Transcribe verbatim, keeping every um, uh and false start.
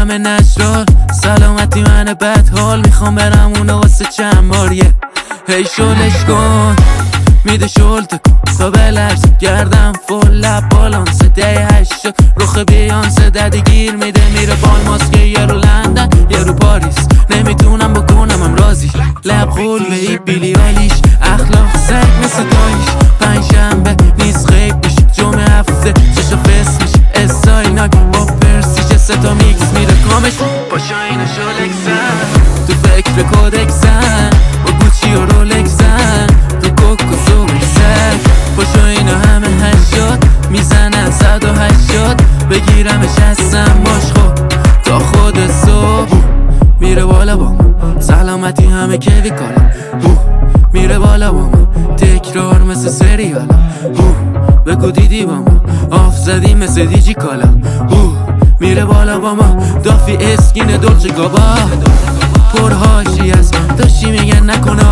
همه نشرال سلامتی من بد حال میخوام برم اونو واسه چند باریه هی شلش کن میده شل تکن تا بلرز گردم فل لب بالانس ده هشت رخ بیانسه ددی گیر میده میره بال ماسکه یه رو لندن یه رو پاریس نمیتونم بکنم هم رازی لب قول به ای بیلی آلیش اخلاق سگ مثل دایش پنج شنبه نیست غیب میشه جمعه هفته چشا فس میشه استایناک با پرسیچه سه تا میکس میره کامش پاشا اینو شلکسن تو فکر کودکسن با گوچی و رولکسن تو کوک و سوکسن پاشا اینو همه هشتاد میزنن صد و هشتاد بگیرمش هستم باش خب تا خود صبح میره بالا با ما سلامتی همه کیوی کالا میره بالا با ما تکرار مثل سریالا بگو دیدی با ما آف زدی مثل دیجی کالا میره بالا با ما دافی اسکین دولچه گابا پرهاشی است داشتی میگن نکنه